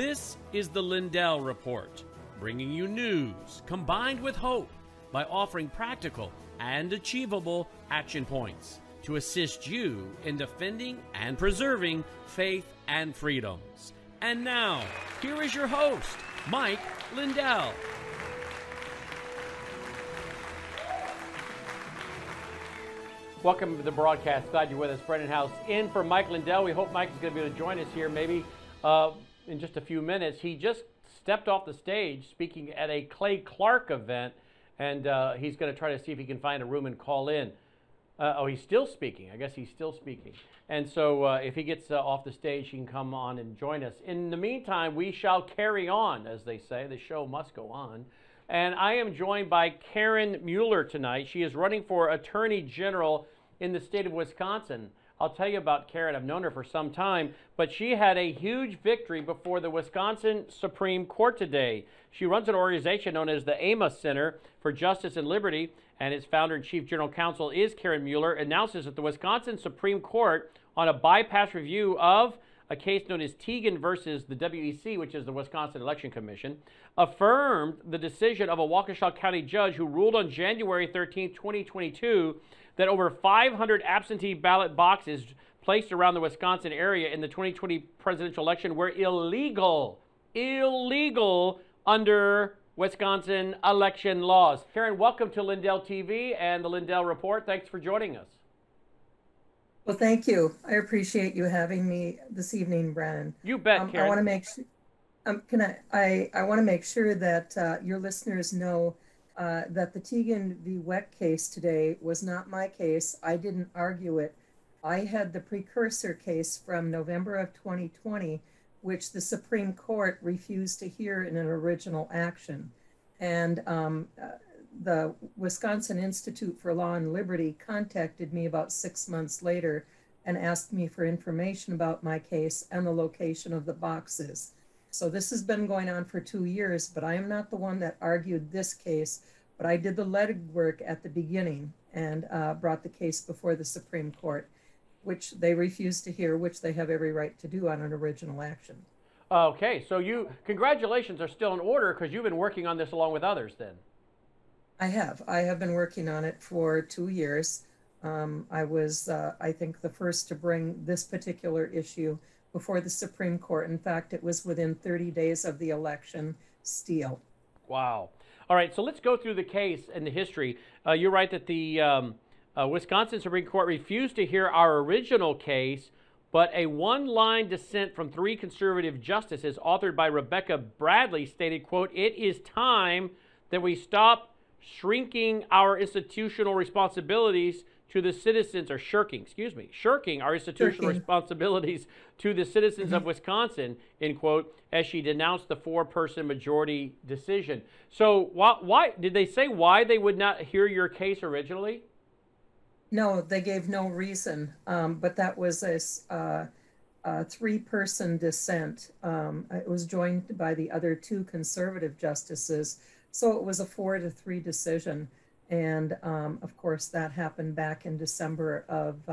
This is the Lindell Report, bringing you news combined with hope by offering practical and achievable action points to assist you in defending and preserving faith and freedoms. And now, here is your host, Mike Lindell. Welcome to the broadcast. Glad you're with us. Brendan House in for Mike Lindell. We hope Mike is going to be able to join us here maybe in just a few minutes. He just stepped off the stage speaking at a Clay Clark event, and he's going to try to see if he can find a room and call in. He's still speaking. I guess he's still speaking. And so if he gets off the stage, he can come on and join us. In the meantime, we shall carry on, as they say. The show must go on. And I am joined by Karen Mueller tonight. She is running for Attorney General in the state of Wisconsin. I'll tell you about Karen. I've known her for some time, but she had a huge victory before the Wisconsin Supreme Court today. She runs an organization known as the Amos Center for Justice and Liberty, and its founder and chief general counsel is Karen Mueller, announces that the Wisconsin Supreme Court, on a bypass review of a case known as Teigen versus the WEC, which is the Wisconsin Election Commission, affirmed the decision of a Waukesha County judge who ruled on January 13, 2022, that over 500 absentee ballot boxes placed around the Wisconsin area in the 2020 presidential election were illegal under Wisconsin election laws. Karen, welcome to Lindell TV and the Lindell Report. Thanks for joining us. Well, thank you. I appreciate you having me this evening, Brennan. You bet, Karen. I want to make sure. I want to make sure that your listeners know that the Teigen v. Weck case today was not my case. I didn't argue it. I had the precursor case from November of 2020, which the Supreme Court refused to hear in an original action. And the Wisconsin Institute for Law and Liberty contacted me about 6 months later and asked me for information about my case and the location of the boxes. So this has been going on for 2 years, but I am not the one that argued this case, but I did the legwork at the beginning and brought the case before the Supreme Court, which they refused to hear, which they have every right to do on an original action. Okay, so congratulations are still in order because you've been working on this along with others then. I have been working on it for 2 years. I was, I think, the first to bring this particular issue before the Supreme Court. In fact, it was within 30 days of the election steal. Wow. All right, so let's go through the case and the history. You're right that the Wisconsin Supreme Court refused to hear our original case, but a one-line dissent from 3 conservative justices authored by Rebecca Bradley stated, quote, "It is time that we stop shrinking our institutional responsibilities to the citizens," or shirking our institutional responsibilities to the citizens of Wisconsin, end quote, as she denounced the 4-person majority decision. So why did they say why they would not hear your case originally? No, they gave no reason, but that was a 3-person dissent. It was joined by the other 2 conservative justices, so it was a 4-3 decision. And of course, that happened back in December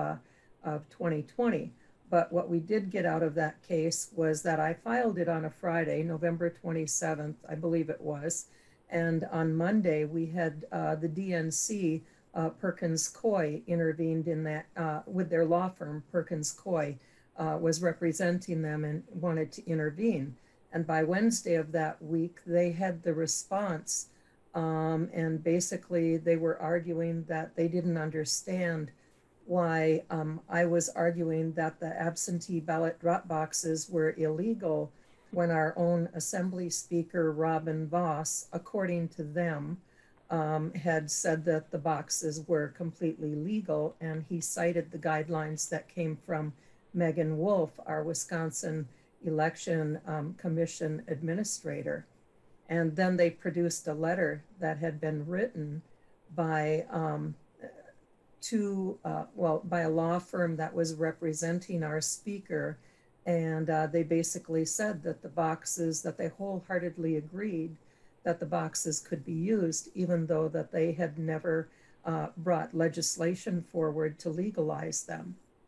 of 2020. But what we did get out of that case was that I filed it on a Friday, November 27th, I believe it was. And on Monday, we had the DNC, Perkins Coie, intervened in that with their law firm. Perkins Coie was representing them and wanted to intervene. And by Wednesday of that week, they had the response. And basically, they were arguing that they didn't understand why I was arguing that the absentee ballot drop boxes were illegal when our own Assembly Speaker, Robin Vos, according to them, had said that the boxes were completely legal. And he cited the guidelines that came from Megan Wolf, our Wisconsin Election Commission administrator. And then they produced a letter that had been written by by a law firm that was representing our speaker. And they basically said that the boxes, that they wholeheartedly agreed that the boxes could be used, even though that they had never brought legislation forward to legalize them.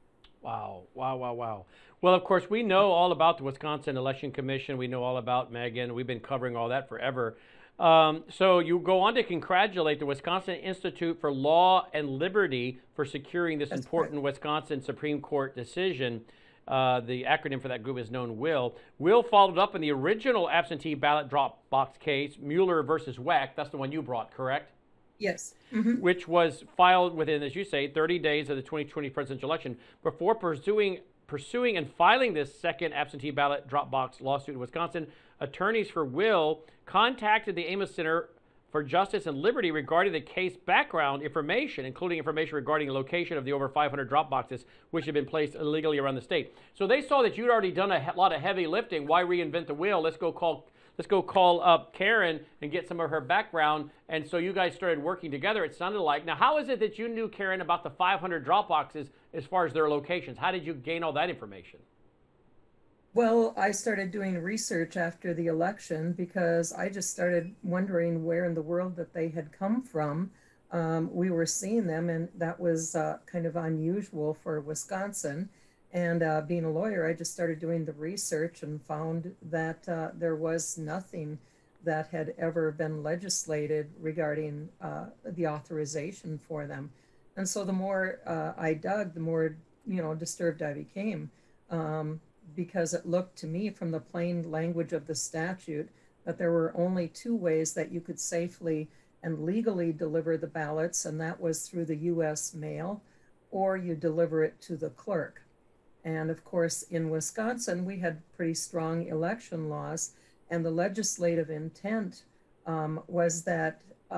Wow, wow, wow, wow. Well, of course, we know all about the Wisconsin Election Commission. We know all about Megan. We've been covering all that forever. So you go on to congratulate the Wisconsin Institute for Law and Liberty for securing this That's correct. important Wisconsin Supreme Court decision. The acronym for that group is known WILL. WILL followed up in the original absentee ballot drop box case, Mueller versus Weck. That's the one you brought, correct? Yes. Hmm. Which was filed within, as you say, 30 days of the 2020 presidential election. Before pursuing and filing this second absentee ballot drop box lawsuit in Wisconsin, attorneys for WILL contacted the Amos Center for Justice and Liberty regarding the case background information, including information regarding the location of the over 500 drop boxes which had been placed illegally around the state. So they saw that you'd already done a lot of heavy lifting. Why reinvent the wheel? Let's go call up Karen and get some of her background. And so you guys started working together, it sounded like. Now, how is it that you knew, Karen, about the 500 drop boxes as far as their locations? How did you gain all that information? Well, I started doing research after the election because I just started wondering where in the world that they had come from. We were seeing them, and that was kind of unusual for Wisconsin. And being a lawyer, I just started doing the research and found that there was nothing that had ever been legislated regarding the authorization for them. And so the more I dug, the more, disturbed I became. Because it looked to me from the plain language of the statute that there were only two ways that you could safely and legally deliver the ballots, and that was through the US mail, or you deliver it to the clerk. And of course, in Wisconsin, we had pretty strong election laws, and the legislative intent was that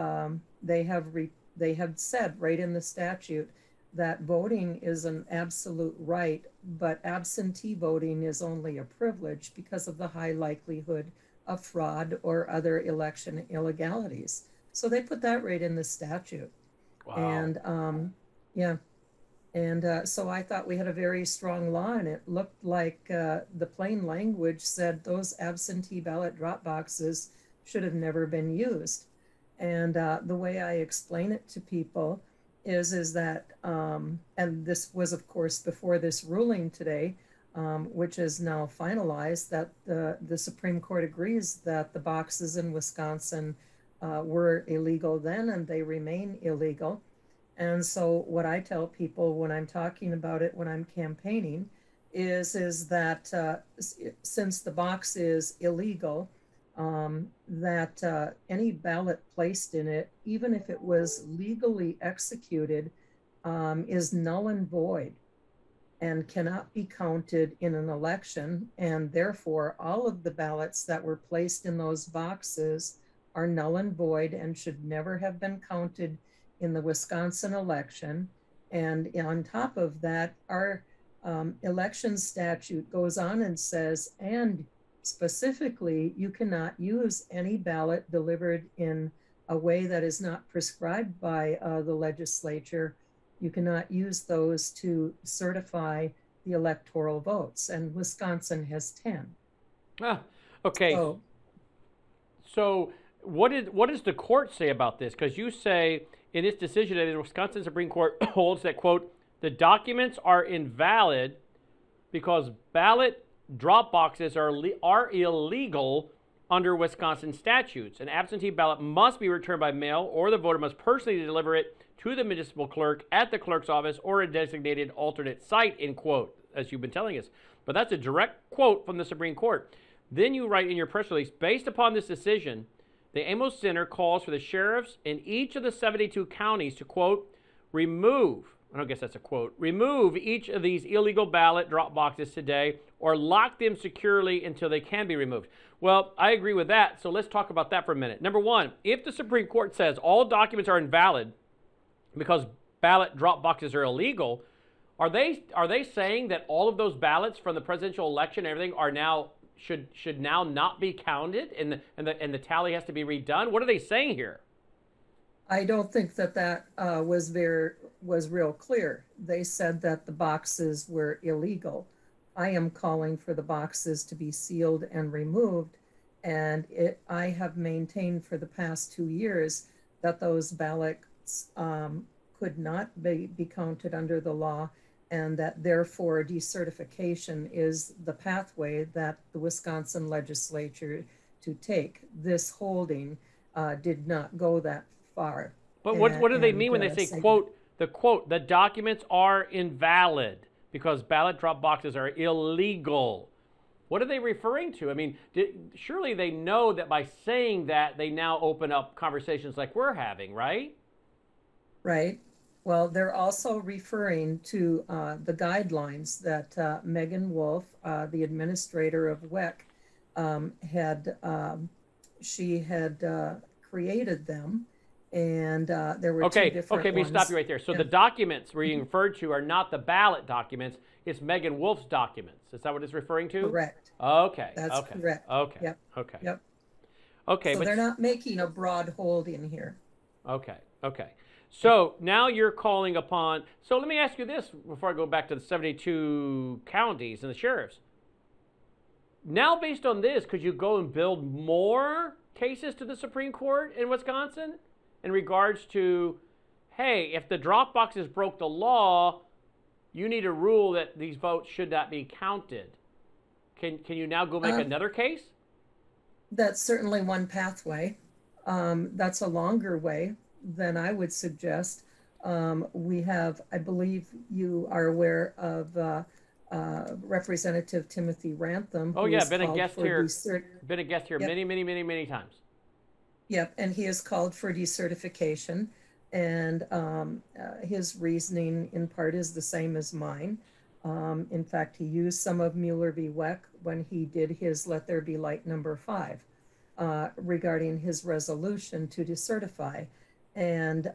they have said right in the statute that voting is an absolute right, but absentee voting is only a privilege because of the high likelihood of fraud or other election illegalities. So they put that right in the statute. Wow. And yeah, and so I thought we had a very strong law, and it looked like the plain language said those absentee ballot drop boxes should have never been used. And the way I explain it to people is that, and this was, of course, before this ruling today, which is now finalized, that the Supreme Court agrees that the boxes in Wisconsin were illegal then, and they remain illegal. And so what I tell people when I'm talking about it, when I'm campaigning, is that since the box is illegal, that any ballot placed in it, even if it was legally executed, is null and void and cannot be counted in an election. And therefore, all of the ballots that were placed in those boxes are null and void and should never have been counted in the Wisconsin election. And on top of that, our election statute goes on and says, and specifically, you cannot use any ballot delivered in a way that is not prescribed by the legislature. You cannot use those to certify the electoral votes, and Wisconsin has 10. Ah, okay. So So what does the court say about this? Because you say in its decision that the Wisconsin Supreme Court holds that, quote, the documents are invalid because ballot drop boxes are illegal under Wisconsin statutes. An absentee ballot must be returned by mail, or the voter must personally deliver it to the municipal clerk at the clerk's office or a designated alternate site, end quote, as you've been telling us. But that's a direct quote from the Supreme Court. Then you write in your press release, based upon this decision, the Amos Center calls for the sheriffs in each of the 72 counties to, quote, remove, I don't guess that's a quote, remove each of these illegal ballot drop boxes today or lock them securely until they can be removed. Well, I agree with that, so let's talk about that for a minute. Number one, if the Supreme Court says all documents are invalid because ballot drop boxes are illegal, are they saying that all of those ballots from the presidential election and everything are now should now not be counted and the tally has to be redone? What are they saying here? I don't think that was real clear. They said that the boxes were illegal. I am calling for the boxes to be sealed and removed, and I have maintained for the past 2 years that those ballots could not be counted under the law and that therefore decertification is the pathway that the Wisconsin legislature to take. This holding did not go that far. But what do they And mean when they say, say, quote, the documents are invalid because ballot drop boxes are illegal? What are they referring to? I mean, surely they know that by saying that, they now open up conversations like we're having, right? right? Well, they're also referring to the guidelines that Megan Wolf, the administrator of WEC, had she had created them, and there were two Okay, different let me stop you ones. right there. So Yeah. the documents being referred to are not the ballot documents, it's Megan Wolf's documents. Is that what it's referring to? Correct. Okay, That's okay, correct. okay, Yep. okay. Yep. Okay, So but they're not making a broad holding here. okay, okay. So now you're calling upon. So let me ask you this before I go back to the 72 counties and the sheriffs. Now, based on this, could you go and build more cases to the Supreme Court in Wisconsin in regards to, hey, if the drop boxes broke the law, you need a rule that these votes should not be counted? Can you now go make Um, another case? that's certainly one pathway. That's a longer way than I would suggest. We have, I believe you are aware of Representative Timothy Rantham, Oh who yeah, has called for desert. been a guest here Yep, many, many, many, many times. yep, and he has called for decertification, and his reasoning in part is the same as mine. In fact, he used some of Mueller v. Weck when he did his "Let There Be Light" #5 regarding his resolution to decertify. And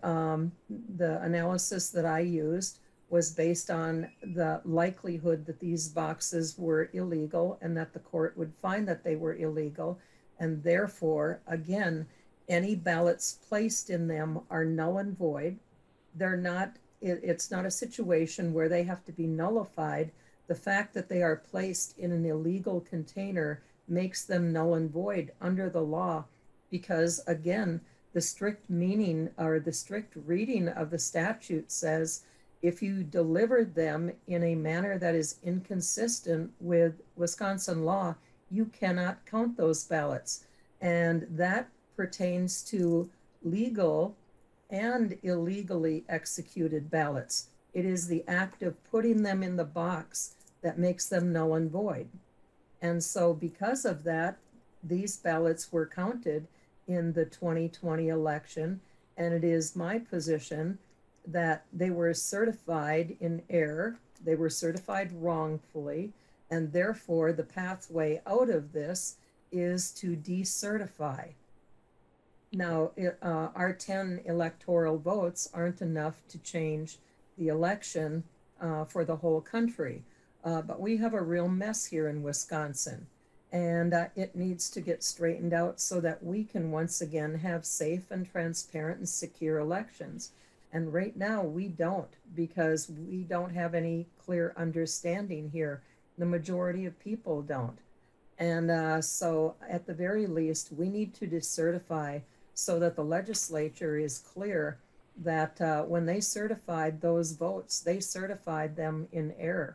the analysis that I used was based on the likelihood that these boxes were illegal and that the court would find that they were illegal. And therefore, again, any ballots placed in them are null and void. They're not, it's not a situation where they have to be nullified. The fact that they are placed in an illegal container makes them null and void under the law because, again, the strict meaning or the strict reading of the statute says if you delivered them in a manner that is inconsistent with Wisconsin law, you cannot count those ballots. And that pertains to legal and illegally executed ballots. It is the act of putting them in the box that makes them null and void. And so, because of that, these ballots were counted in the 2020 election. And it is my position that they were certified in error, they were certified wrongfully, and therefore the pathway out of this is to decertify. Now, our 10 electoral votes aren't enough to change the election for the whole country. But we have a real mess here in Wisconsin, and it needs to get straightened out so that we can once again have safe and transparent and secure elections. And right now, we don't because we don't have any clear understanding here. The majority of people don't. And so, at the very least, we need to decertify so that the legislature is clear that when they certified those votes, they certified them in error.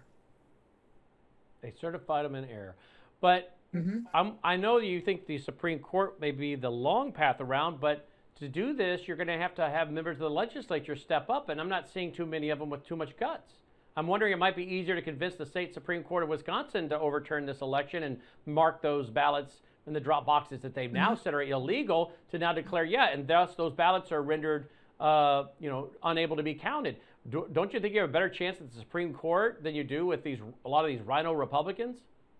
They certified them in error. But Mm-hmm. I know you think the Supreme Court may be the long path around, but to do this, you're going to have members of the legislature step up, and I'm not seeing too many of them with too much guts. I'm wondering it might be easier to convince the state Supreme Court of Wisconsin to overturn this election and mark those ballots in the drop boxes that they've now said are illegal to now declare, yeah, and thus those ballots are rendered, unable to be counted. Don't you think you have a better chance at the Supreme Court than you do with a lot of these rhino Republicans?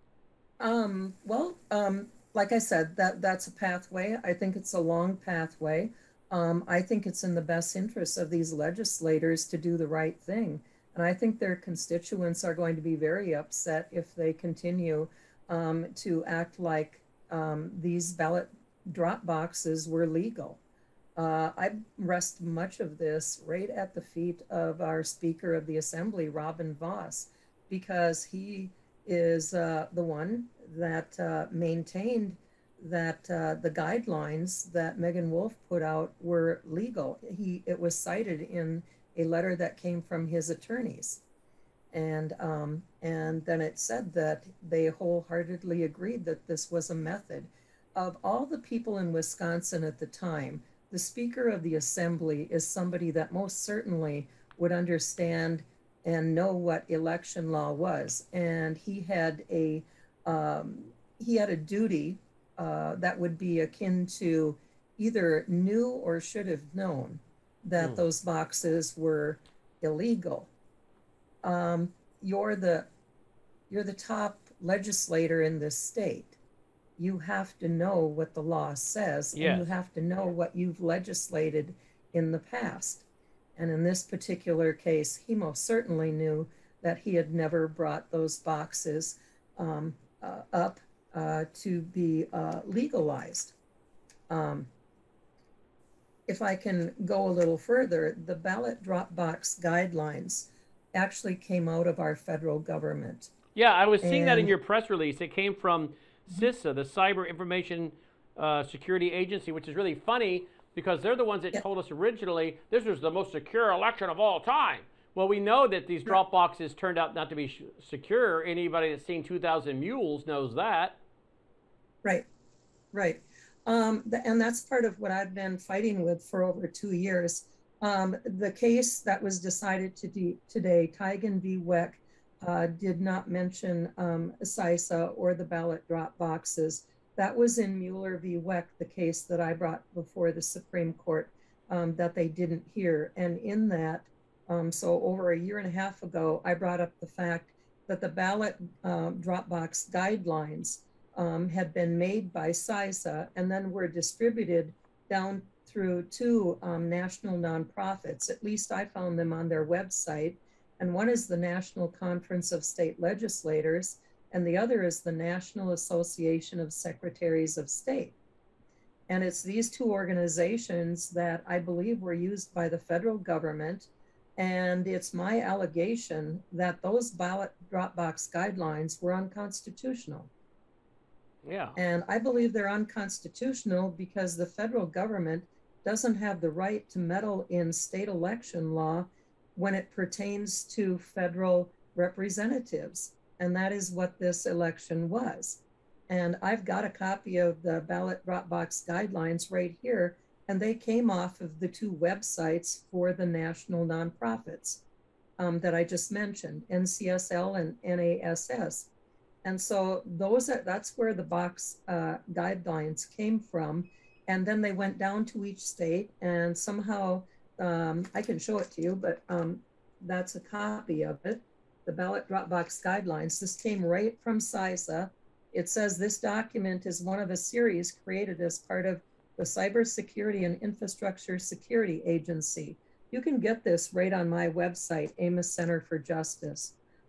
Well, like I said, that's a pathway. I think it's a long pathway. I think it's in the best interest of these legislators to do the right thing. And I think their constituents are going to be very upset if they continue to act like these ballot drop boxes were legal. I rest much of this right at the feet of our Speaker of the Assembly, Robin Vos, because he is the one that maintained that the guidelines that Megan Wolf put out were legal. It was cited in a letter that came from his attorneys. And then it said that they wholeheartedly agreed that this was a method. Of all the people in Wisconsin at the time, the Speaker of the Assembly is somebody that most certainly would understand and know what election law was. And he had a duty that would be akin to either knew or should have known that Hmm. those boxes were illegal. um, you're the you're the top legislator in this state. You have to know what the law says, and you Yes. have to know what you've legislated in the past. And in this particular case, he most certainly knew that he had never brought those boxes um, up to be legalized. Um, if I can go a little further, the ballot drop box guidelines actually came out of our federal government. Yeah, I was seeing that in And your press release. It came from CISA, the Cyber Information Security Agency, which is really funny because they're the ones that yeah, told us originally this was the most secure election of all time. Well, we know that these drop boxes turned out not to be secure. Anybody that's seen 2,000 Mules knows that. right, right. And that's part of what I've been fighting with for over 2 years. The case that was decided today, Tigan v. Weck, did not mention CISA or the ballot drop boxes. That was in Mueller v. Weck, the case that I brought before the Supreme Court, that they didn't hear. And in that, so over a year and a half ago, I brought up the fact that the ballot drop box guidelines had been made by CISA and then were distributed down through two national nonprofits. At least I found them on their website. And one is the National Conference of State Legislators, and the other is the National Association of Secretaries of State. And it's these two organizations that I believe were used by the federal government. And it's my allegation that those ballot drop box guidelines were unconstitutional. Yeah. And I believe they're unconstitutional because the federal government doesn't have the right to meddle in state election law when it pertains to federal representatives. And that is what this election was. And I've got a copy of the ballot drop box guidelines right here. And they came off of the two websites for the national nonprofits that I just mentioned, NCSL and NASS. And so that's where the box guidelines came from. And then they went down to each state, and somehow I can show it to you, but that's a copy of it, the ballot drop box guidelines. This came right from CISA. It says this document is one of a series created as part of the Cybersecurity and Infrastructure Security Agency. You can get this right on my website, Amos Center for Justice.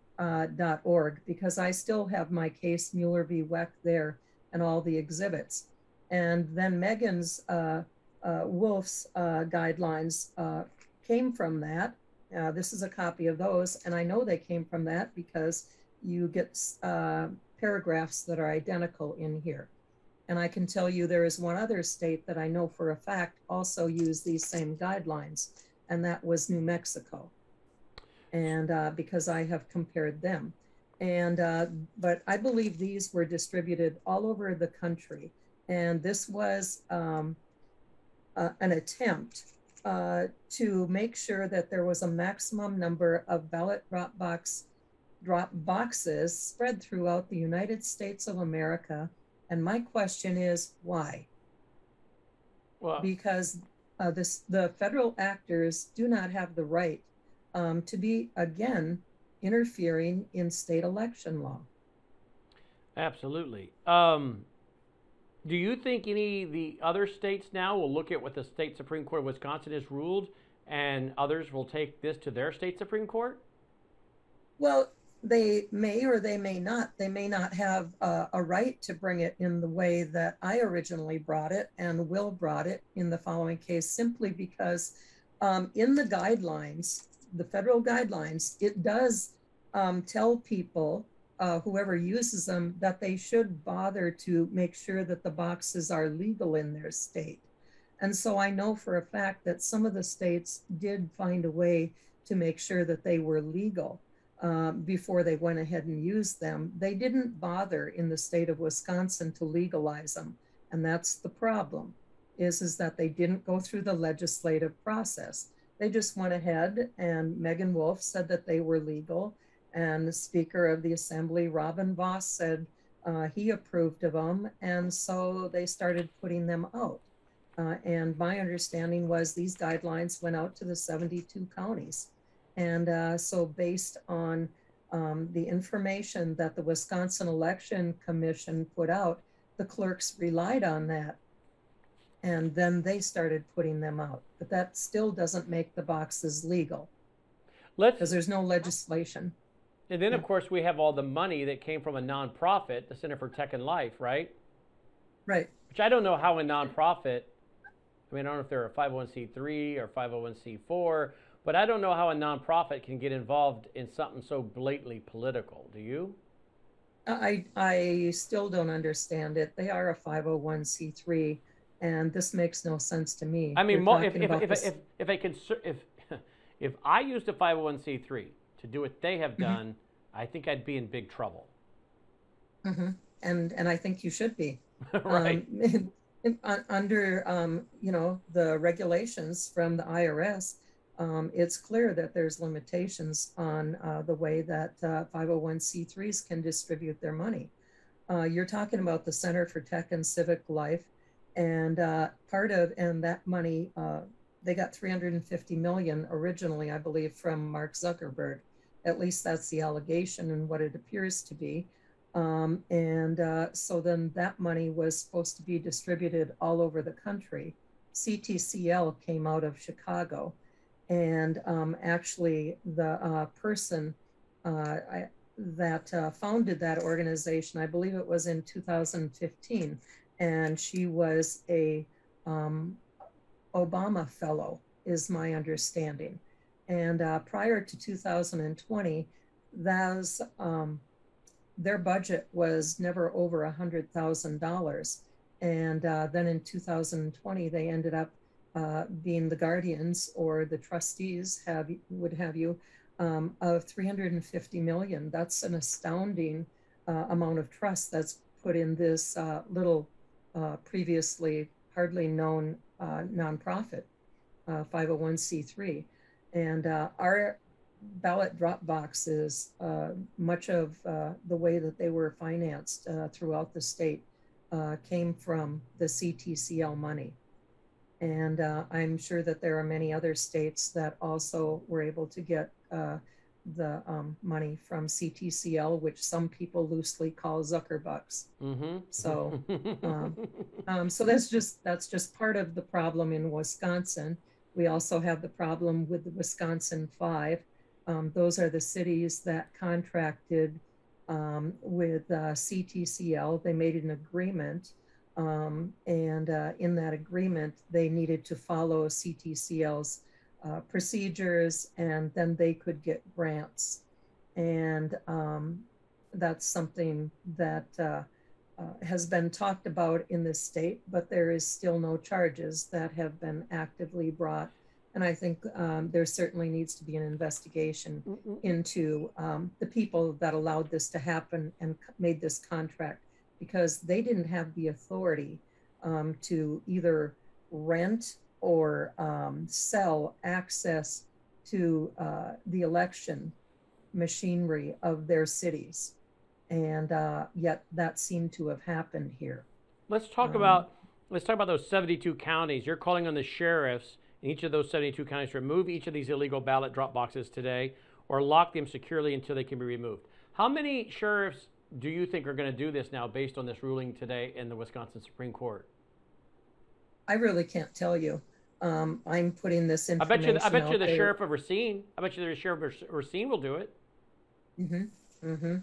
.org, because I still have my case Mueller v. Weck there and all the exhibits. And then Megan's Wolf's guidelines came from that. This is a copy of those, and I know they came from that because you get paragraphs that are identical in here. And I can tell you there is one other state that I know for a fact also used these same guidelines, and that was New Mexico. And because I have compared them. And but I believe these were distributed all over the country. And this was an attempt to make sure that there was a maximum number of ballot drop boxes spread throughout the United States of America. And my question is, why? Well, Because the federal actors do not have the right to be, again, interfering in state election law. absolutely. Do you think any of the other states now will look at what the state Supreme Court of Wisconsin has ruled and others will take this to their state Supreme Court? Well, they may or they may not. They may not have a right to bring it in the way that I originally brought it and Will brought it in the following case, simply because in the guidelines, the federal guidelines, it does tell people, whoever uses them, that they should bother to make sure that the boxes are legal in their state. And so I know for a fact that some of the states did find a way to make sure that they were legal. before they went ahead and used them. They didn't bother in the state of Wisconsin to legalize them. And that's the problem, is that they didn't go through the legislative process. They just went ahead, and Megan Wolf said that they were legal. And the Speaker of the Assembly, Robin Voss, said he approved of them. And so they started putting them out. And my understanding was these guidelines went out to the 72 counties. And so based on the information that the Wisconsin Election Commission put out, the clerks relied on that. And then they started putting them out. But that still doesn't make the boxes legal because there's no legislation. And then, of course, we have all the money that came from a nonprofit, the Center for Tech and Life, right? Right. Which I don't know how a nonprofit, I mean, I don't know if they're a 501c3 or 501c4, but I don't know how a nonprofit can get involved in something so blatantly political. Do you? I still don't understand it. They are a 501c3, and this makes no sense to me. I mean, if I used a 501c3 to do what they have done, I think I'd be in big trouble. Mm-hmm. And I think you should be. Right. Under the regulations from the IRS, it's clear that there's limitations on the way that 501c3s can distribute their money. You're talking about the Center for Tech and Civic Life, and that money, they got $350 million originally, I believe, from Mark Zuckerberg. At least that's the allegation and what it appears to be. So then that money was supposed to be distributed all over the country. CTCL came out of Chicago, and actually the person that founded that organization, I believe it was in 2015, and she was a Obama fellow, is my understanding. And prior to 2020, their budget was never over $100,000. And then in 2020, they ended up being the guardians or the trustees, of $350 million. That's an astounding amount of trust that's put in this little previously hardly known nonprofit, 501c3. And our ballot drop boxes, much of the way that they were financed throughout the state came from the CTCL money. And I'm sure that there are many other states that also were able to get the money from CTCL, which some people loosely call Zuckerbucks. Mm-hmm. So, so that's just part of the problem in Wisconsin. We also have the problem with the Wisconsin 5. Those are the cities that contracted with CTCL. They made an agreement, and in that agreement, they needed to follow CTCL's procedures, and then they could get grants. And that's something that has been talked about in the state, but there is still no charges that have been actively brought. And I think there certainly needs to be an investigation into the people that allowed this to happen and made this contract, because they didn't have the authority to either rent or sell access to the election machinery of their cities. And yet that seemed to have happened here. Let's talk about those 72 counties. You're calling on the sheriffs in each of those 72 counties to remove each of these illegal ballot drop boxes today, or lock them securely until they can be removed. How many sheriffs do you think are going to do this now, based on this ruling today in the Wisconsin Supreme Court? I really can't tell you. I'm putting this information. I bet you the sheriff of Racine. I bet you the sheriff of Racine will do it. Mm-hmm. Mm-hmm.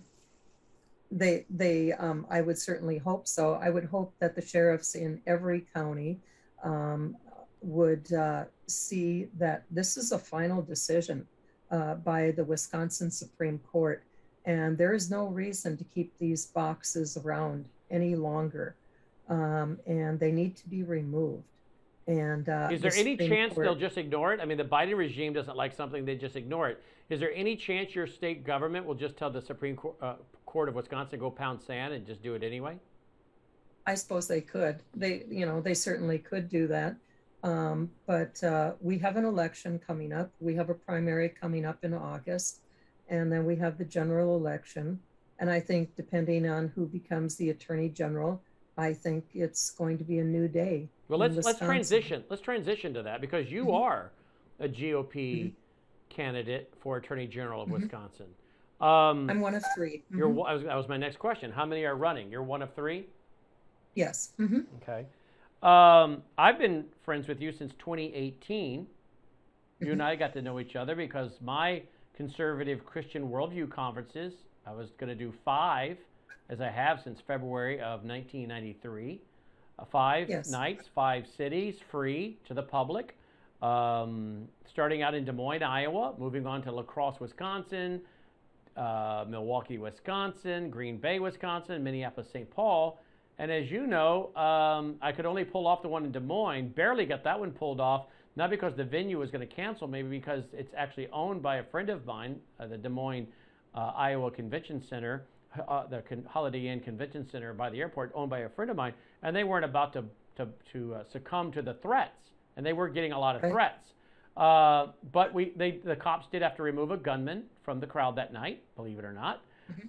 I would certainly hope so. I would hope that the sheriffs in every county would see that this is a final decision by the Wisconsin Supreme Court, and there is no reason to keep these boxes around any longer, and they need to be removed. And Is the there any Supreme chance they'll Court. just ignore it? I mean, the Biden regime doesn't like something, they just ignore it. Is there any chance your state government will just tell the Supreme Court of Wisconsin go pound sand and just do it anyway? I suppose they could. They certainly could do that. But we have an election coming up. We have a primary coming up in August, and then we have the general election. And I think depending on who becomes the attorney general, I think it's going to be a new day Well, in let's Wisconsin. transition. Let's transition to that because you Mhm, are a GOP mhm, candidate for Attorney General of mhm. Wisconsin. Um, I'm one of 3. that was my next question. How many are running? You're one of three. Yes. Okay. I've been friends with you since 2018. You and Mhm. I got to know each other because my conservative Christian worldview conferences, I was going to do 5, as I have since February of 1993. 5 Yes. nights, 5 cities, free to the public. Starting out in Des Moines, Iowa, moving on to La Crosse, Wisconsin, Milwaukee, Wisconsin, Green Bay, Wisconsin, Minneapolis, St. Paul. And as you know, I could only pull off the one in Des Moines, barely got that one pulled off, not because the venue was going to cancel, maybe because it's actually owned by a friend of mine, the Des Moines, Iowa Convention Center, the Holiday Inn Convention Center by the airport, owned by a friend of mine, and they weren't about to succumb to the threats, and they were getting a lot of Right. threats. But the cops did have to remove a gunman from the crowd that night, believe it or not. Mhm.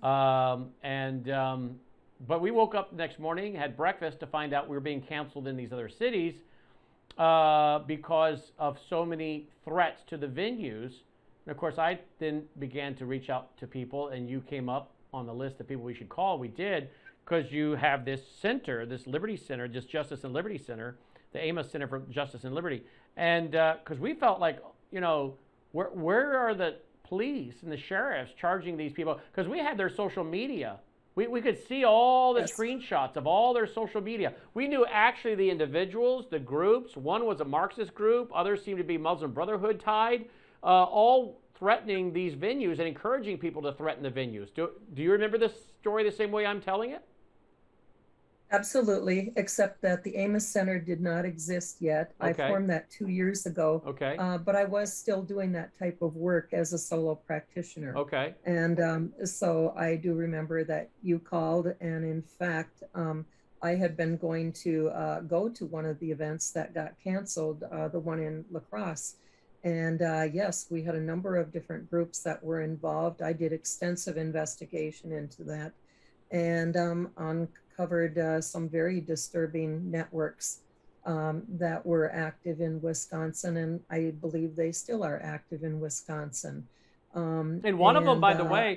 But we woke up the next morning, had breakfast to find out we were being canceled in these other cities because of so many threats to the venues. And of course, I then began to reach out to people, and you came up on the list of people we should call. We did because you have this center, this Liberty Center, this Justice and Liberty Center, the Amos Center for Justice and Liberty, and because we felt like, where are the police and the sheriffs charging these people? Because we had their social media. We could see all the Yes. screenshots of all their social media. We knew actually the individuals, the groups. One was a Marxist group, others seemed to be Muslim Brotherhood tied, all threatening these venues and encouraging people to threaten the venues. Do you remember this story the same way I'm telling it? Absolutely, except that the Amos Center did not exist yet. I Okay, formed that 2 years ago, okay, but I was still doing that type of work as a solo practitioner. okay. And so I do remember that you called, and in fact, I had been going to go to one of the events that got canceled, the one in La Crosse. And yes, we had a number of different groups that were involved. I did extensive investigation into that and uncovered some very disturbing networks that were active in Wisconsin, and I believe they still are active in Wisconsin. And one of them, And by the way,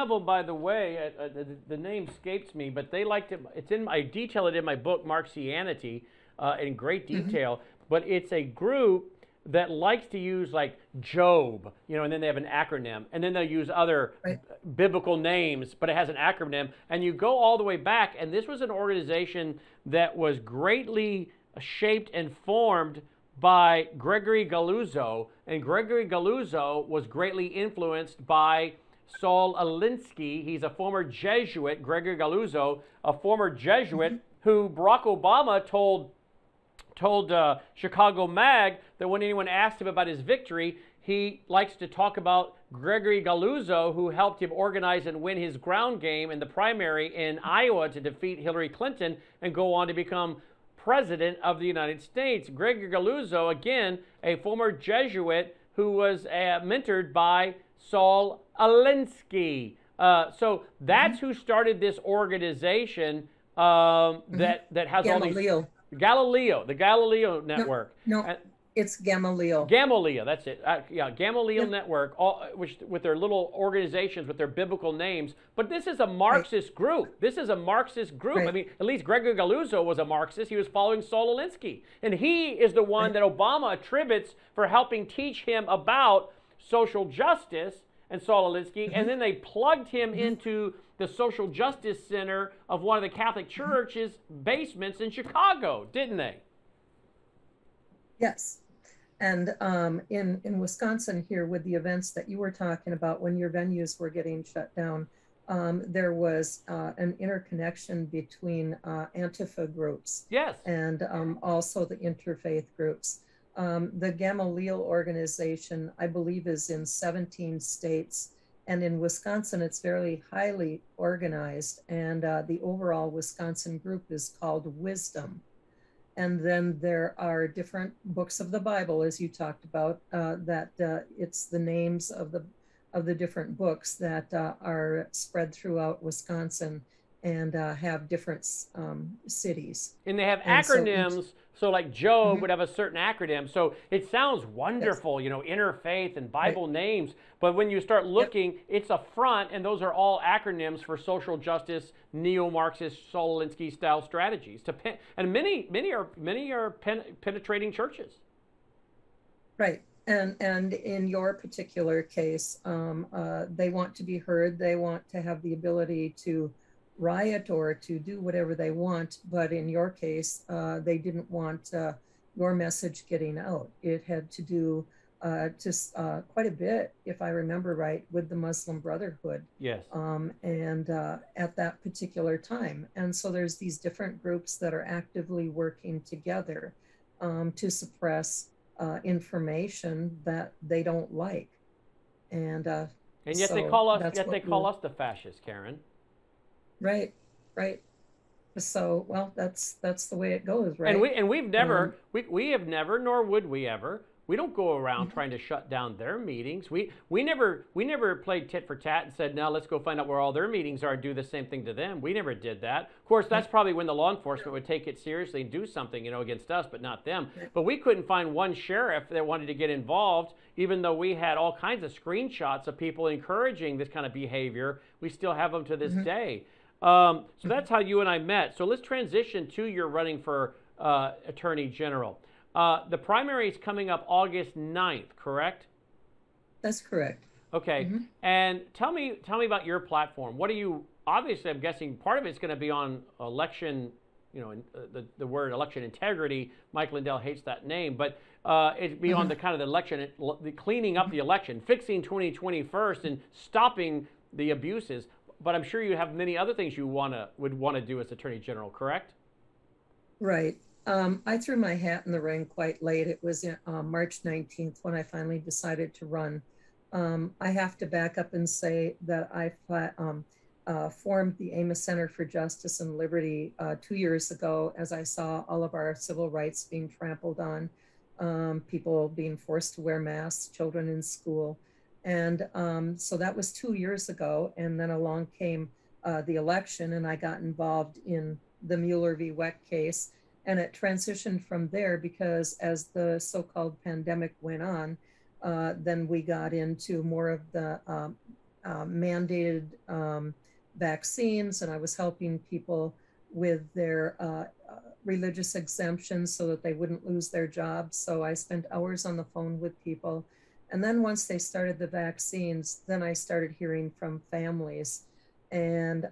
the name escapes me, but they liked it. It's in I detail it in my book, Marxianity, in great mhm, detail. But it's a group that likes to use like Job, and then they have an acronym, and then they'll use other right, biblical names, but it has an acronym. And you go all the way back, and this was an organization that was greatly shaped and formed by Gregory Galuzzo, and Gregory Galuzzo was greatly influenced by Saul Alinsky. He's a former Jesuit, Gregory Galuzzo, a former mhm, Jesuit who Barack Obama told Chicago Mag that when anyone asked him about his victory, he likes to talk about Gregory Galuzzo, who helped him organize and win his ground game in the primary in Iowa to defeat Hillary Clinton and go on to become president of the United States. Gregory Galuzzo, again, a former Jesuit who was mentored by Saul Alinsky. So mhm, that's who started this organization mhm. that has all these Gamaliel. Galileo, the Galileo No, Network. no, And it's Gamaliel. Gamaliel, that's it. Yeah, Gamaliel Yep, Network, which with their little organizations with their biblical names. But this is a right, Marxist group. This is a Marxist group. I right, mean, at least Gregory Galuzzo was a Marxist. He was following Saul Alinsky, and he is the one right, that Obama attributes for helping teach him about social justice and Saul Alinsky. And mhm, then they plugged him mhm, into the social justice center of one of the Catholic mhm. churches basements in Chicago, didn't they? Yes. And in Wisconsin here with the events that you were talking about when your venues were getting shut down, there was an interconnection between Antifa groups Yes. and also the interfaith groups. The Gamaliel organization, I believe, is in 17 states. And in Wisconsin, it's very highly organized. And the overall Wisconsin group is called Wisdom. And then there are different books of the Bible, as you talked about, that it's the names of the different books that are spread throughout Wisconsin and have different cities. And they have And so each, acronyms. So, like Job mhm, would have a certain acronym. So it sounds yes, wonderful, interfaith and right, Bible names. But when you start yep, looking, it's a front, and those are all acronyms for social justice, neo-Marxist, Saul Alinsky style strategies. And many are penetrating churches. right. And in your particular case, they want to be heard. They want to have the ability to riot or to do whatever they want. But in your case, they didn't want your message getting out. It had to do just quite a bit, if I remember right, with the Muslim Brotherhood. Yes. And at that particular time. And so there's these different groups that are actively working together to suppress information that they don't like. And And yet they so call us that's yet they what call we're, us the fascists, Karen. right, right. So, well, that's the way it goes, And right? we've Um, we have never, nor would we ever. We don't go around mhm, trying to shut down their meetings. We never played tit for tat and said, now let's go find out where all their meetings are and do the same thing to them. We never did that. Of course, that's right, probably when the law enforcement would take it seriously and do something, against us, but not them. right, But we couldn't find one sheriff that wanted to get involved, even though we had all kinds of screenshots of people encouraging this kind of behavior. We still have them to this mhm, day. So mhm. that's how you and I met. So let's transition to your running for Attorney General. The primary is coming up August 9th, correct? That's correct. Okay. Hmm. And tell me about your platform. What are you, obviously, I'm guessing part of it's going to be on election, the word election integrity. Mike Lindell hates that name, but it'd be on Hmm. the kind of the election, the cleaning up the election, fixing 2020 first and stopping the abuses. But I'm sure you have many other things you would want to do as Attorney General, correct? Right. I threw my hat in the ring quite late. It was March 19th when I finally decided to run. I have to back up and say that I formed the Amos Center for Justice and Liberty 2 years ago as I saw all of our civil rights being trampled on, people being forced to wear masks, children in school. And so that was 2 years ago. And then along came the election, and I got involved in the Mueller v. Weck case. And it transitioned from there because as the so called pandemic went on, then we got into more of the mandated vaccines, and I was helping people with their religious exemptions so that they wouldn't lose their jobs. So I spent hours on the phone with people. And then once they started the vaccines, then I started hearing from families. And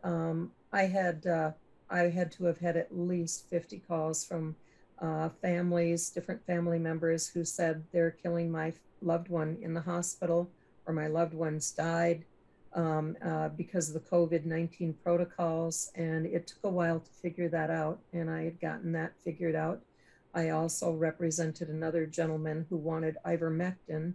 I had to have had at least 50 calls from families, different family members who said they're killing my loved one in the hospital or my loved ones died because of the COVID-19 protocols. And it took a while to figure that out. And I had gotten that figured out. I also represented another gentleman who wanted ivermectin.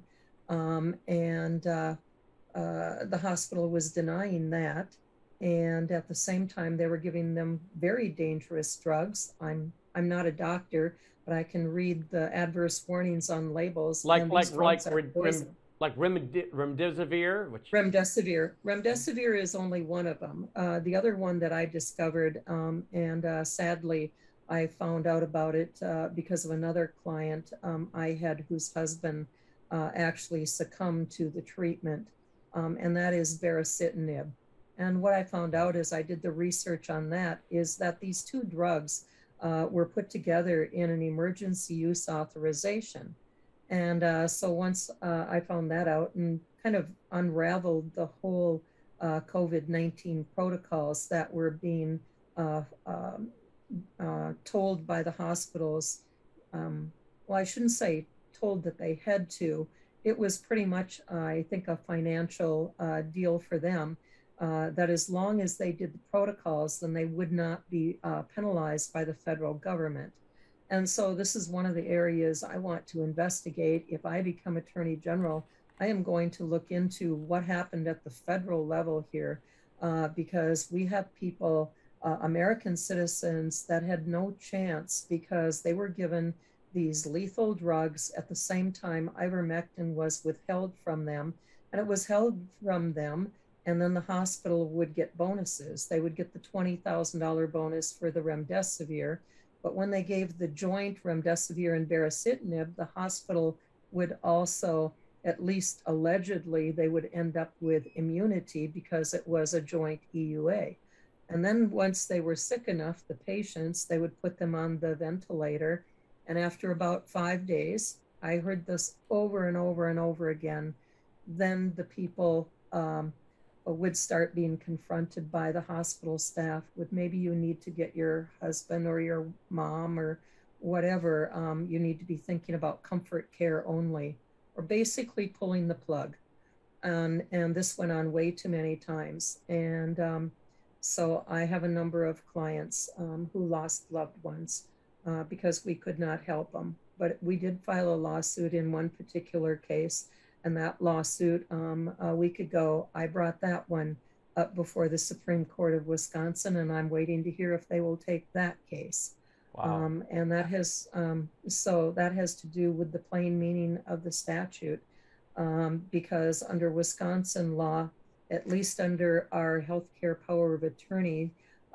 And the hospital was denying that. And at the same time, they were giving them very dangerous drugs. I'm not a doctor, but I can read the adverse warnings on labels, Like and like these like drugs are poison. remdesivir, which Remdesivir is only one of them. The other one that I discovered, and sadly, I found out about it because of another client I had whose husband actually succumbed to the treatment, and that is baricitinib. And what I found out as I did the research on that is that these two drugs were put together in an emergency use authorization. And so once I found that out and kind of unraveled the whole COVID-19 protocols that were being uh, um, told by the hospitals, well, I shouldn't say told that they had to. It was pretty much, I think, a financial deal for them. that as long as they did the protocols, then they would not be penalized by the federal government. And so this is one of the areas I want to investigate. If I become Attorney General, I am going to look into what happened at the federal level here, because we have people, American citizens, that had no chance because they were given these lethal drugs at the same time ivermectin was withheld from them. And it was held from them, and then the hospital would get bonuses. They would get the $20,000 bonus for the remdesivir, but when they gave the joint remdesivir and baricitinib, the hospital would also, at least allegedly, they would end up with immunity because it was a joint EUA. And then once they were sick enough, the patients, they would put them on the ventilator. And after about 5 days, I heard this over and over and over again, then the people would start being confronted by the hospital staff with, maybe you need to get your husband or your mom or whatever. You need to be thinking about comfort care only, or basically pulling the plug. And this went on way too many times. And so I have a number of clients who lost loved ones because we could not help them. But we did file a lawsuit in one particular case, and that lawsuit, a week ago, I brought that one up before the Supreme Court of Wisconsin, and I'm waiting to hear if they will take that case. Wow. And that has, so that has to do with the plain meaning of the statute, because under Wisconsin law, at least under our healthcare power of attorney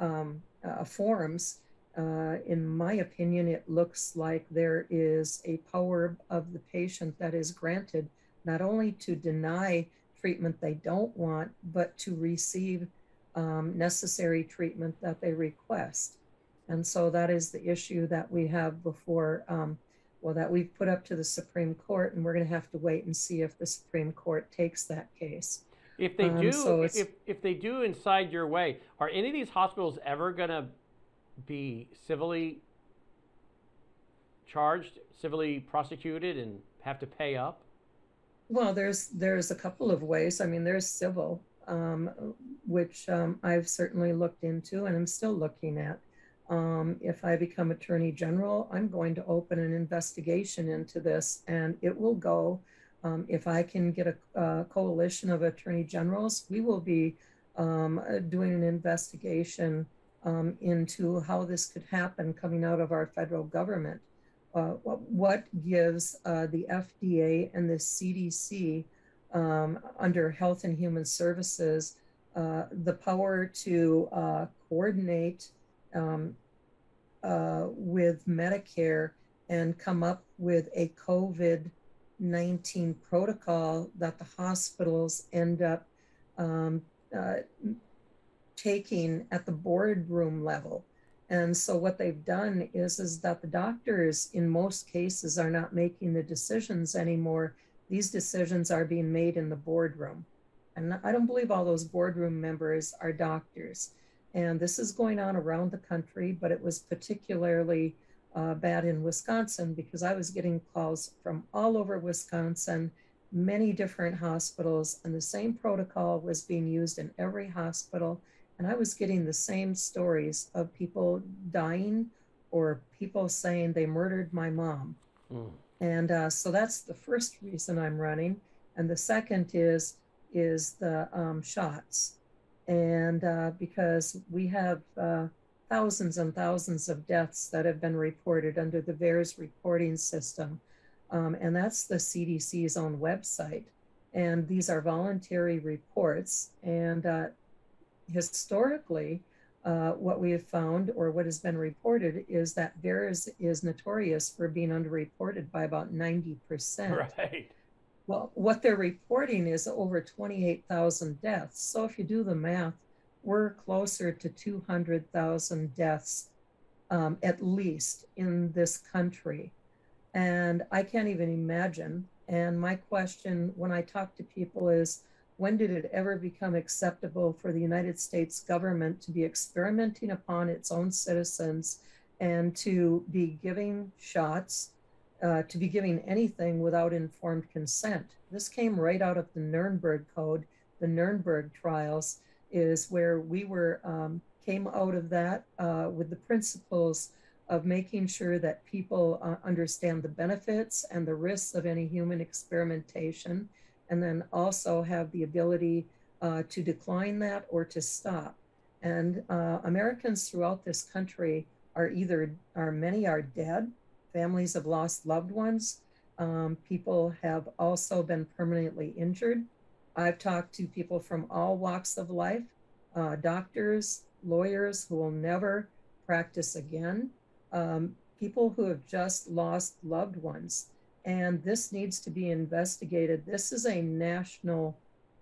forms, in my opinion, it looks like there is a power of the patient that is granted not only to deny treatment they don't want, but to receive necessary treatment that they request. And so that is the issue that we have before, well, that we've put up to the Supreme Court, and we're going to have to wait and see if the Supreme Court takes that case. If they do, So it's, if they do incide your way, are any of these hospitals ever going to be civilly charged, civilly prosecuted, and have to pay up? well, there's a couple of ways. I mean, there's civil, which I've certainly looked into and I'm still looking at. If I become Attorney General, I'm going to open an investigation into this, and it will go. If I can get a coalition of Attorney Generals, we will be doing an investigation into how this could happen coming out of our federal government. What gives the FDA and the CDC under Health and Human Services the power to coordinate with Medicare and come up with a COVID-19 protocol that the hospitals end up taking at the boardroom level. And so what they've done is that the doctors in most cases are not making the decisions anymore. These decisions are being made in the boardroom. And I don't believe all those boardroom members are doctors. And this is going on around the country, but it was particularly bad in Wisconsin because I was getting calls from all over Wisconsin, many different hospitals, and the same protocol was being used in every hospital. And I was getting the same stories of people dying or people saying they murdered my mom. Mm. And so that's the first reason I'm running. And the second is the shots. And because we have thousands and thousands of deaths that have been reported under the VAERS reporting system. And that's the CDC's own website. And these are voluntary reports. And historically, what we have found, or what has been reported, is that VAERS is notorious for being underreported by about 90%. Right. Well, what they're reporting is over 28,000 deaths. So if you do the math, we're closer to 200,000 deaths at least in this country. And I can't even imagine. And my question when I talk to people is, when did it ever become acceptable for the United States government to be experimenting upon its own citizens and to be giving shots, to be giving anything without informed consent? This came right out of the Nuremberg Code, the Nuremberg trials. is where we were came out of that with the principles of making sure that people understand the benefits and the risks of any human experimentation, and then also have the ability to decline that or to stop. And Americans throughout this country many are dead, families have lost loved ones, people have also been permanently injured. I've talked to people from all walks of life, doctors, lawyers who will never practice again, people who have just lost loved ones. And this needs to be investigated. This is a national,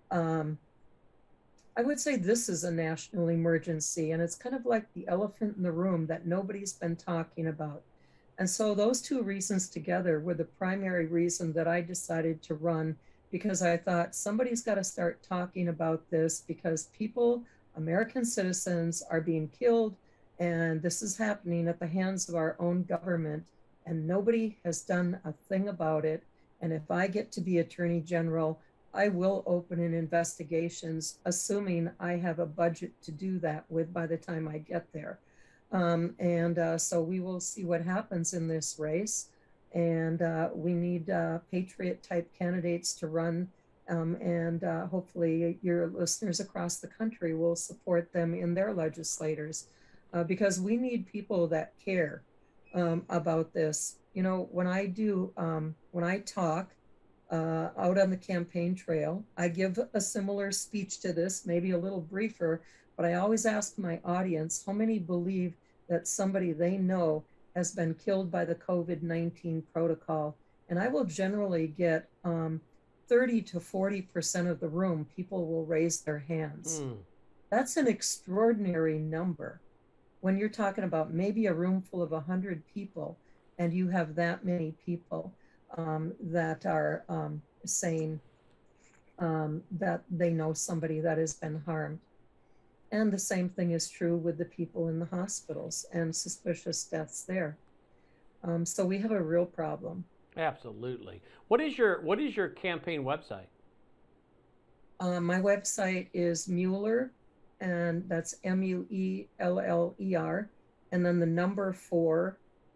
I would say this is a national emergency, and it's kind of like the elephant in the room that nobody's been talking about. And so those two reasons together were the primary reason that I decided to run, because I thought somebody's got to start talking about this, because people, American citizens, are being killed, and this is happening at the hands of our own government, and nobody has done a thing about it. And if I get to be Attorney General, I will open an investigations, assuming I have a budget to do that with by the time I get there. So we will see what happens in this race. And we need patriot type candidates to run. Hopefully your listeners across the country will support them in their legislators, because we need people that care about this. You know, when I talk out on the campaign trail, I give a similar speech to this, maybe a little briefer, but I always ask my audience how many believe that somebody they know has been killed by the COVID-19 protocol. And I will generally get 30 to 40% of the room, people will raise their hands. That's an extraordinary number. When you're talking about maybe a room full of 100 people, and you have that many people that are saying that they know somebody that has been harmed. And the same thing is true with the people in the hospitals and suspicious deaths there. So we have a real problem. Absolutely. What is your campaign website? My website is Mueller, and that's MUELLER, and then the number 4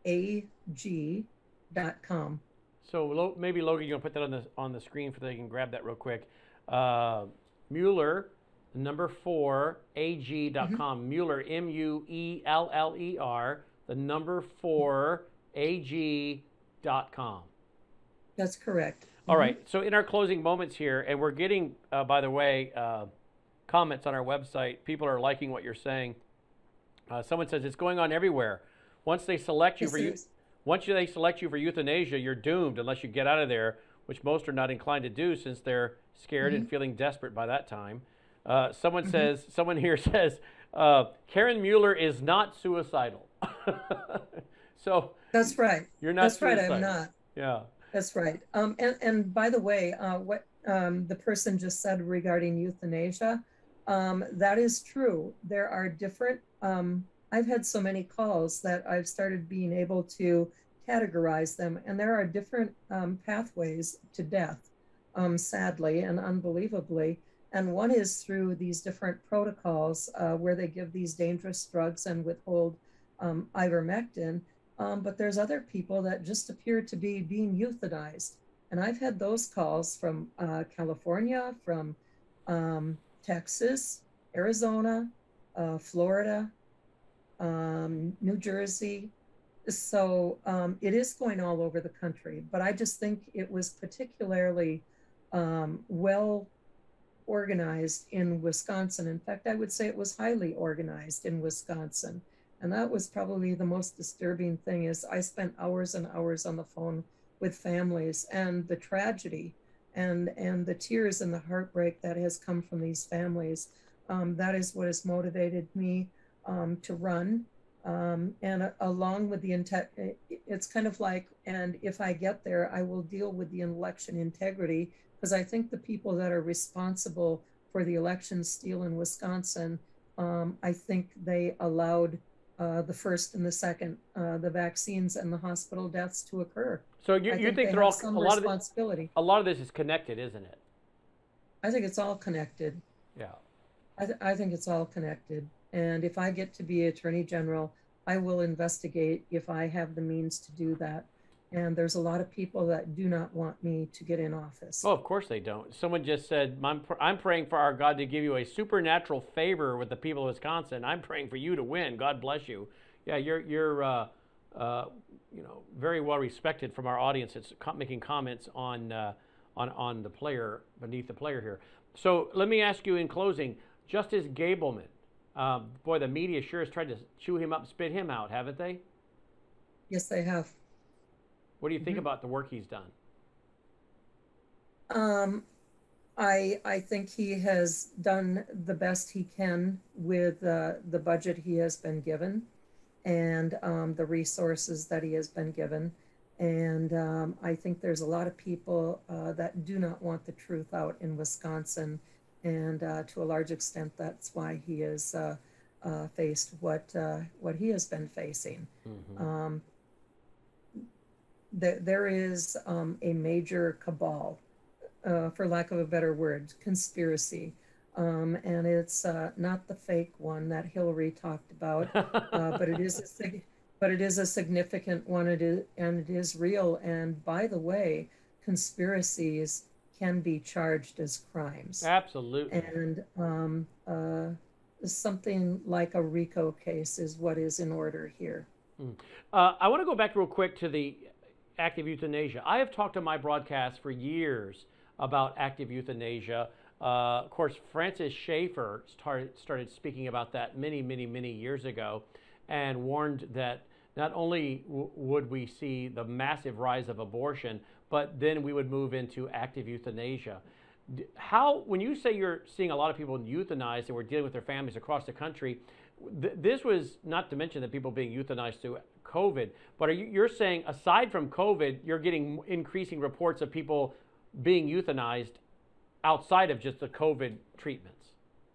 AG.com. So maybe Logan, you'll put that on the screen so they can grab that real quick. Mueller, the number 4 AG.com. Mm-hmm. Mueller, MUELLER, the number 4 AG.com. That's correct. All right. So in our closing moments here, and we're getting, by the way, comments on our website. People are liking what you're saying. Someone says it's going on everywhere. Once they select you they select you for euthanasia, you're doomed unless you get out of there, which most are not inclined to do since they're scared and feeling desperate by that time. Someone here says, Karen Mueller is not suicidal. So that's right. You're not suicidal. Right. I'm not. Yeah. That's right. And by the way, what the person just said regarding euthanasia, that is true. There are different, I've had so many calls that I've started being able to categorize them, and there are different pathways to death, sadly and unbelievably. And one is through these different protocols where they give these dangerous drugs and withhold ivermectin. But there's other people that just appear to be being euthanized. And I've had those calls from California, from Texas, Arizona, Florida, New Jersey. So it is going all over the country. But I just think it was particularly well organized in Wisconsin. In fact, I would say it was highly organized in Wisconsin. And that was probably the most disturbing thing. Is I spent hours and hours on the phone with families, and the tragedy and the tears and the heartbreak that has come from these families. That is what has motivated me to run. And along with it's kind of like, and if I get there, I will deal with the election integrity, because I think the people that are responsible for the election steal in Wisconsin, I think they allowed the first and the second, the vaccines and the hospital deaths to occur. So you think they're all some responsibility. A lot of this is connected, isn't it? I think it's all connected. Yeah. I think it's all connected. And if I get to be Attorney General, I will investigate if I have the means to do that. And there's a lot of people that do not want me to get in office. Oh, of course they don't. Someone just said, I'm praying for our God to give you a supernatural favor with the people of Wisconsin. I'm praying for you to win. God bless you. Yeah, you're very well respected from our audience. It's making comments on the player, beneath the player here. So let me ask you in closing, Justice Gableman. Boy, the media sure has tried to chew him up, spit him out, haven't they? Yes, they have. What do you think Mhm. about the work he's done? Um, I think he has done the best he can with the budget he has been given and the resources that he has been given. And I think there's a lot of people that do not want the truth out in Wisconsin. And to a large extent, that's why he has faced what he has been facing. Mm-hmm. Um, there is a major cabal, for lack of a better word, conspiracy. And it's not the fake one that Hillary talked about, but it is but it is a significant one. It is, and it is real. And by the way, conspiracies can be charged as crimes. Absolutely. And something like a RICO case is what is in order here. Mm. I want to go back real quick to the active euthanasia. I have talked on my broadcast for years about active euthanasia. Of course, Francis Schaeffer started speaking about that many years ago and warned that not only would we see the massive rise of abortion, but then we would move into active euthanasia. How, when you say you're seeing a lot of people euthanized and we're dealing with their families across the country, this was not to mention the people being euthanized through COVID, but you're saying aside from COVID, you're getting increasing reports of people being euthanized outside of just the COVID treatments.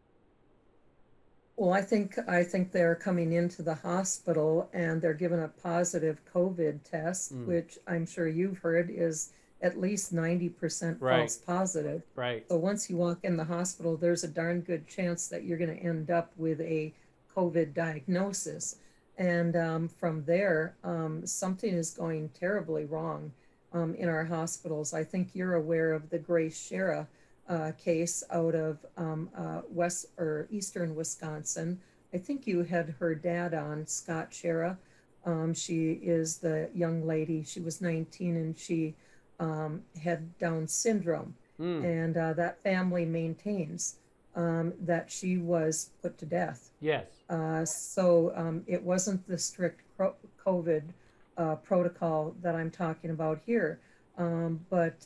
Well, I think they're coming into the hospital and they're given a positive COVID test, Mm, which I'm sure you've heard is at least 90% right, false positive. right. So once you walk in the hospital, there's a darn good chance that you're going to end up with a COVID diagnosis. And from there, something is going terribly wrong in our hospitals. I think you're aware of the Grace Shera case out of west or eastern Wisconsin. I think you had her dad on, Scott Shera. She is the young lady. She was 19 and she had Down syndrome. Mm, And that family maintains that she was put to death. yes. So it wasn't the strict COVID protocol that I'm talking about here. But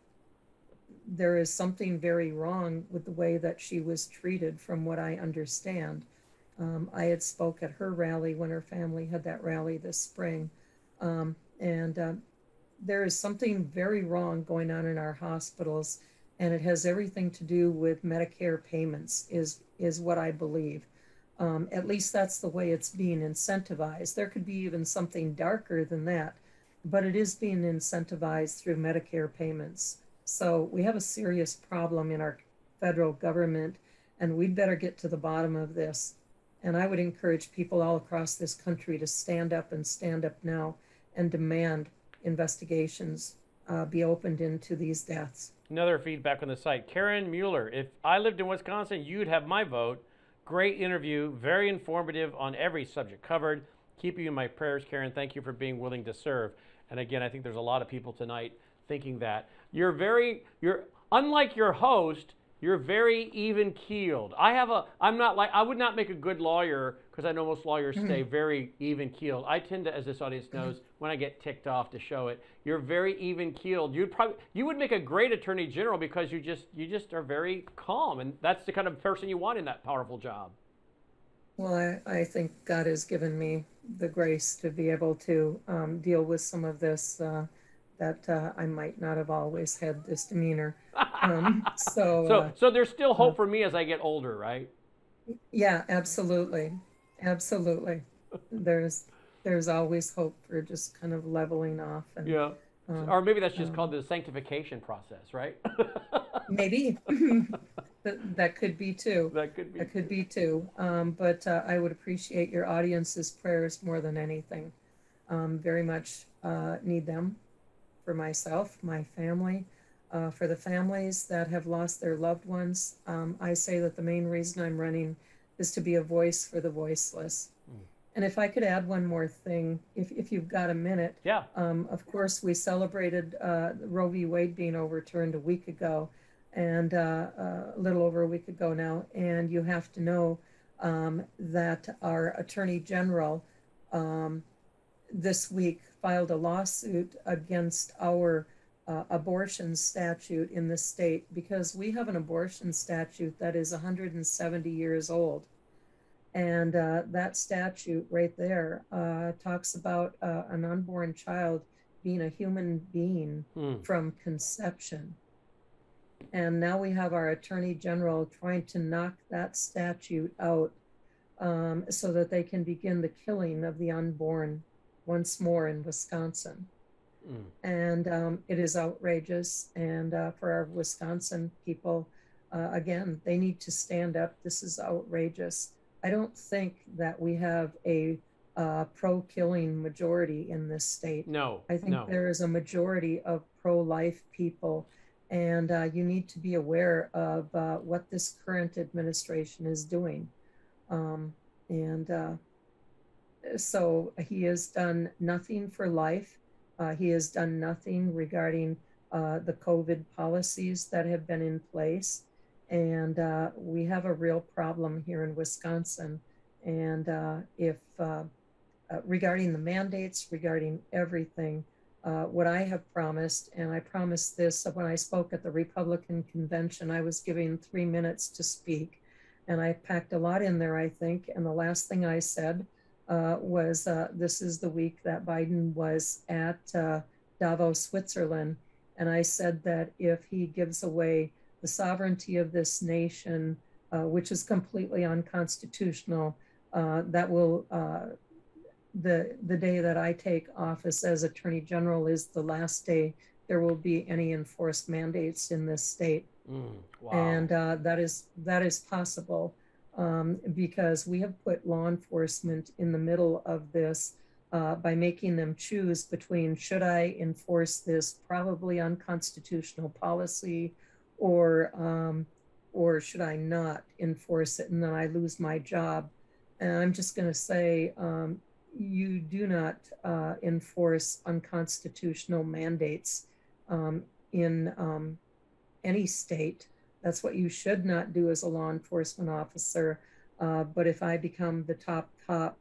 there is something very wrong with the way that she was treated, from what I understand. I had spoke at her rally when her family had that rally this spring, and there is something very wrong going on in our hospitals, and it has everything to do with Medicare payments, is what I believe. At least that's the way it's being incentivized. There could be even something darker than that, but it is being incentivized through Medicare payments. So we have a serious problem in our federal government, and we'd better get to the bottom of this. And I would encourage people all across this country to stand up and stand up now and demand investigations be opened into these deaths. Another feedback on the site. Karen Mueller, if I lived in Wisconsin, you'd have my vote. Great interview, very informative on every subject covered. Keep you in my prayers, Karen. Thank you for being willing to serve. And again, I think there's a lot of people tonight thinking that. You're unlike your host, you're very even keeled. I'm not like, I would not make a good lawyer because I know most lawyers stay very even keeled. I tend to, as this audience knows, when I get ticked off to show it, you're very even keeled. You would make a great attorney general because you just are very calm. And that's the kind of person you want in that powerful job. Well, I think God has given me the grace to be able to deal with some of this that I might not have always had this demeanor. So there's still Uh, hope for me as I get older, right? yeah, absolutely, absolutely. There's there's always hope for just kind of leveling off and Yeah. um, Or maybe that's just called um, the sanctification process, right? maybe. That could be too. That could be That could too. be too. But I would appreciate your audience's prayers more than anything. Very much need them for myself, my family, for the families that have lost their loved ones. I say that the main reason I'm running is to be a voice for the voiceless. Mm. And if I could add one more thing, if you've got a minute, Yeah. of course, we celebrated Roe v. Wade being overturned a week ago, and a little over a week ago now. And you have to know that our Attorney General um, this week filed a lawsuit against our abortion statute in the state because we have an abortion statute that is 170 years old. And that statute right there talks about an unborn child being a human being Mm. from conception. And now we have our Attorney General trying to knock that statute out so that they can begin the killing of the unborn once more in Wisconsin. Mm. And it is outrageous. And for our Wisconsin people, again, they need to stand up. This is outrageous. I don't think that we have a pro-killing majority in this state. No, I think no. there is a majority of pro-life people, and you need to be aware of what this current administration is doing. And so he has done nothing for life. He has done nothing regarding the COVID policies that have been in place. And we have a real problem here in Wisconsin. And if regarding the mandates, regarding everything, what I have promised, and I promised this when I spoke at the Republican convention, I was given 3 minutes to speak. And I packed a lot in there, I think. And the last thing I said was this is the week that Biden was at Davos, Switzerland. And I said that if he gives away the sovereignty of this nation, which is completely unconstitutional, that will, the day that I take office as Attorney General is the last day there will be any enforced mandates in this state. Mm. Wow. And that is possible because we have put law enforcement in the middle of this by making them choose between should I enforce this probably unconstitutional policy or should I not enforce it and then I lose my job. And I'm just going to say you do not enforce unconstitutional mandates in any state. That's what you should not do as a law enforcement officer. But if I become the top cop,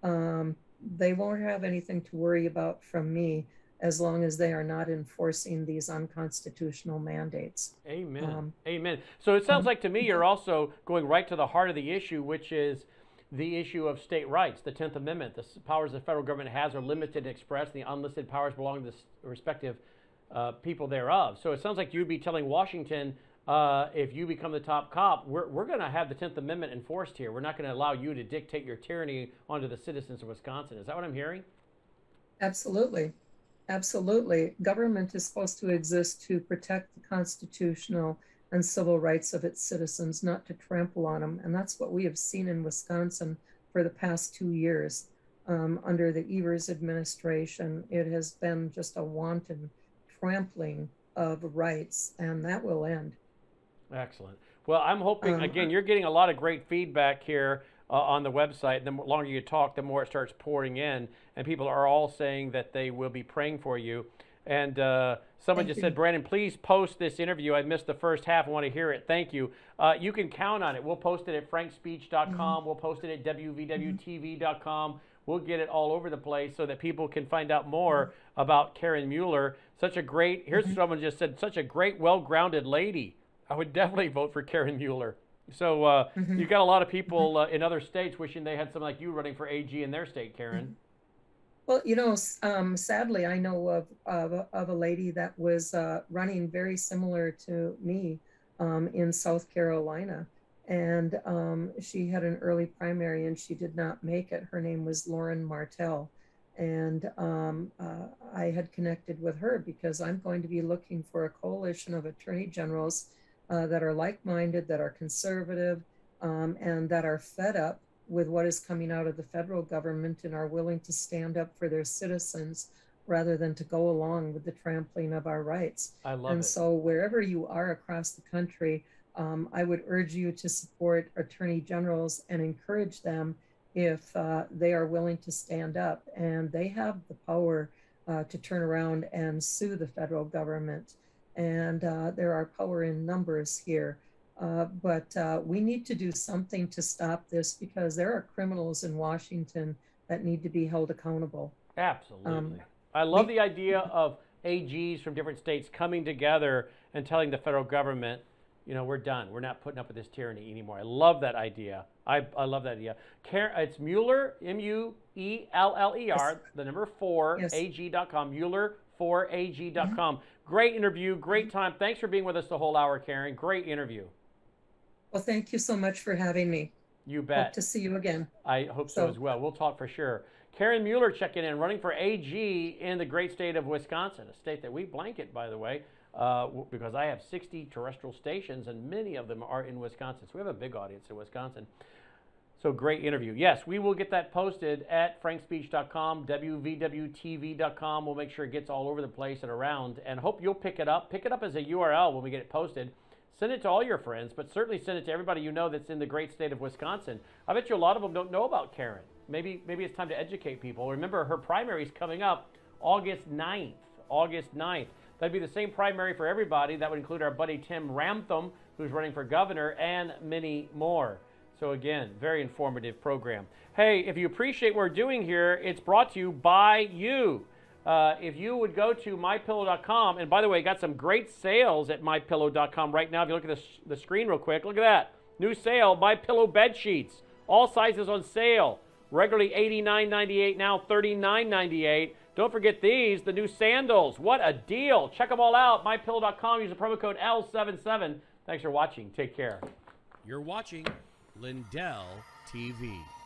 they won't have anything to worry about from me as long as they are not enforcing these unconstitutional mandates. Amen. Amen. So it sounds like to me you're also going right to the heart of the issue, which is the issue of state rights, the 10th Amendment. The powers the federal government has are limited and expressed. The unlisted powers belong to the respective people thereof. So it sounds like you'd be telling Washington, if you become the top cop, we're going to have the 10th Amendment enforced here. We're not going to allow you to dictate your tyranny onto the citizens of Wisconsin. Is that what I'm hearing? Absolutely. Absolutely. Government is supposed to exist to protect the constitutional and civil rights of its citizens, not to trample on them. And that's what we have seen in Wisconsin for the past 2 years. Under the Evers administration, it has been just a wanton trampling of rights, and that will end. Excellent. Well, I'm hoping, again, you're getting a lot of great feedback here on the website. The longer you talk, the more it starts pouring in, and people are all saying that they will be praying for you. And someone just said, Brandon, please post this interview. I missed the first half. I want to hear it. Thank you. You can count on it. We'll post it at frankspeech.com. We'll post it at wvwtv.com. We'll get it all over the place so that people can find out more about Karen Mueller. Such a great, here's someone just said, such a great, well-grounded lady. I would definitely vote for Karen Mueller. So you've got a lot of people in other states wishing they had someone like you running for AG in their state, Karen. Well, you know, sadly, I know of a lady that was running very similar to me in South Carolina. And she had an early primary and she did not make it. Her name was Lauren Martell. And I had connected with her because I'm going to be looking for a coalition of attorney generals that are like-minded, that are conservative, and that are fed up with what is coming out of the federal government and are willing to stand up for their citizens rather than to go along with the trampling of our rights. I love And it. so, wherever you are across the country, I would urge you to support attorney generals and encourage them if they are willing to stand up. And they have the power to turn around and sue the federal government. And there are power in numbers here. But we need to do something to stop this because there are criminals in Washington that need to be held accountable. Absolutely. I love We, the idea of AGs from different states coming together and telling the federal government, you know, we're done. We're not putting up with this tyranny anymore. I love that idea. I love that idea. It's Mueller, yes, Mueller, the number 4, yes. AG.com, Mueller4AG.com. Great interview, great time. Thanks for being with us the whole hour, Karen. Great interview. Well, thank you so much for having me. You Hope bet. to see you again. I hope so So, as well. We'll talk for sure. Karen Mueller checking in, running for AG in the great state of Wisconsin, a state that we blanket, by the way, because I have 60 terrestrial stations and many of them are in Wisconsin. So we have a big audience in Wisconsin. So great interview. Yes, we will get that posted at frankspeech.com, wvwtv.com. We'll make sure it gets all over the place and around, and hope you'll pick it up. Pick it up as a URL when we get it posted. Send it to all your friends, but certainly send it to everybody you know that's in the great state of Wisconsin. I bet you a lot of them don't know about Karen. Maybe it's time to educate people. Remember, her primary is coming up August 9th. August 9th. That'd be the same primary for everybody. That would include our buddy Tim Ramthun, who's running for governor, and many more. So again, very informative program. Hey, if you appreciate what we're doing here, it's brought to you by you. If you would go to mypillow.com, and by the way, got some great sales at mypillow.com right now. If you look at the screen real quick, look at that. New sale, MyPillow bed sheets. All sizes on sale. Regularly $89.98, now $39.98. Don't forget these, the new sandals. What a deal. Check them all out. MyPillow.com. Use the promo code L77. Thanks for watching. Take care. You're watching Lindell TV.